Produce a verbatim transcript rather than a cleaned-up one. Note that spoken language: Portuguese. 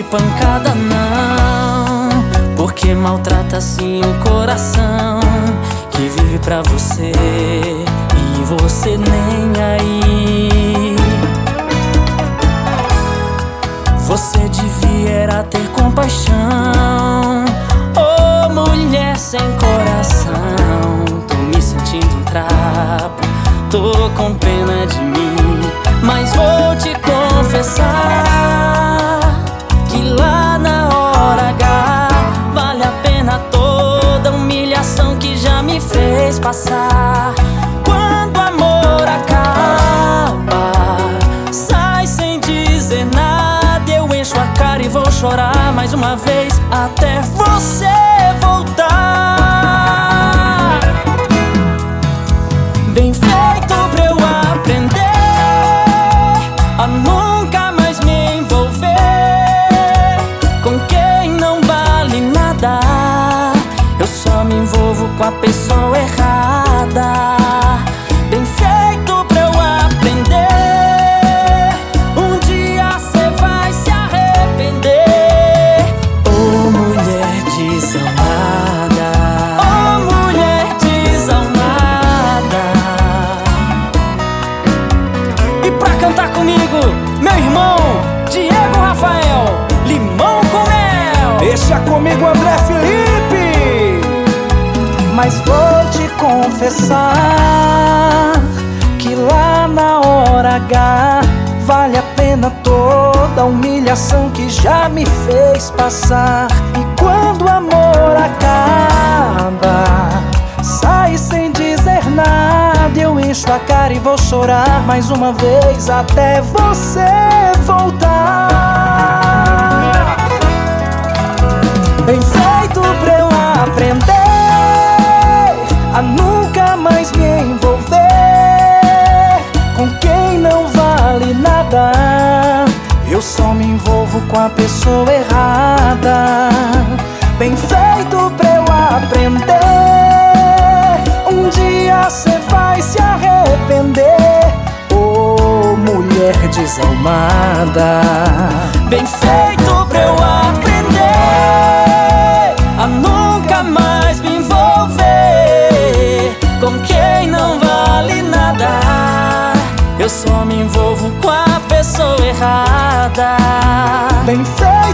pancada não, porque maltrata assim o coração que vive pra você e você nem aí. Você devia era ter compaixão. Oh, mulher sem coração, tô me sentindo um trapo, tô com pena de mim, mas vou te confessar que lá na hora H vale a pena toda humilhação que já me fez passar. Quando o amor acaba, sai sem dizer nada, eu encho a cara e vou chorar mais uma vez até você voltar. Bem feito pra eu aprender a nunca mais me envolver com quem não vale nada. Eu só me envolvo com a pessoa errada. Bem feito pra eu aprender, um dia cê vai se arrepender. Oh, mulher desalmada, oh, mulher desalmada. E pra cantar comigo, meu irmão Diego Rafael, Limão com Mel. Deixa comigo, André Felipe. Mas vou te confessar que lá na hora H vale a pena toda a humilhação que já me fez passar. E quando o amor acaba, sai sem dizer nada, eu encho a cara e vou chorar mais uma vez até você voltar. Bem feito pra eu aprender a nunca mais me envolver com quem não vale nada. Eu só me envolvo com a pessoa errada. Bem feito pra eu aprender, um dia cê vai se arrepender. Oh, mulher desalmada. Bem feito pra eu aprender a nunca mais me envolver com quem não vale nada. Eu só me envolvo com a pessoa errada. Bem feito